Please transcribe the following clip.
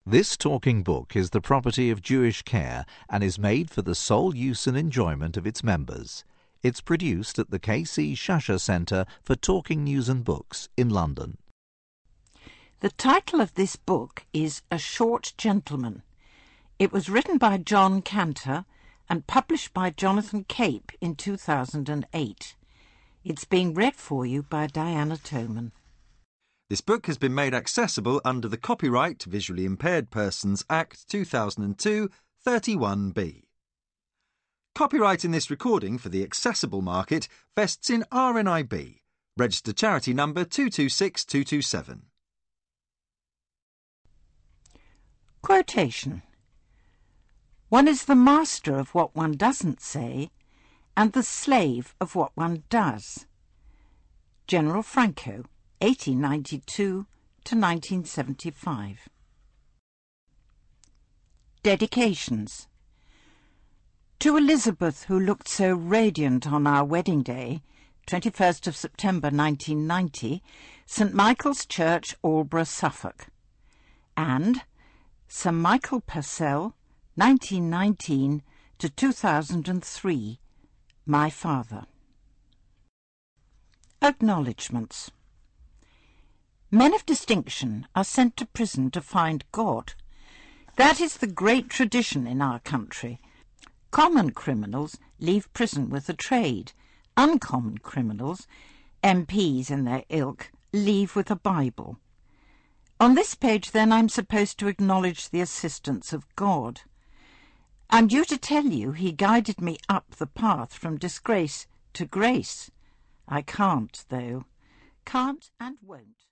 This talking book is the property of Jewish Care and is made for the sole use and enjoyment of its members. It's produced at the K.C. Shasha Centre for Talking News and Books in London. The title of this book is A Short Gentleman. It was written by John Cantor and published by Jonathan Cape in 2008. It's being read for you by Diana Toman. This book has been made accessible under the Copyright Visually Impaired Persons Act 2002 31B. Copyright in this recording for the accessible market vests in RNIB, registered charity number 226227. Quotation. One is the master of what one doesn't say and the slave of what one does. General Franco, 1892 to 1975. Dedications. To Elizabeth, who looked so radiant on our wedding day, 21st of September 1990, St. Michael's Church, Aldborough, Suffolk. And Sir Michael Purcell, 1919 to 2003, my father. Acknowledgements. Men of distinction are sent to prison to find God. That is the great tradition in our country. Common criminals leave prison with a trade. Uncommon criminals, MPs and their ilk, leave with a Bible. On this page, then, I'm supposed to acknowledge the assistance of God. I'm due to tell you he guided me up the path from disgrace to grace. I can't, though. Can't and won't.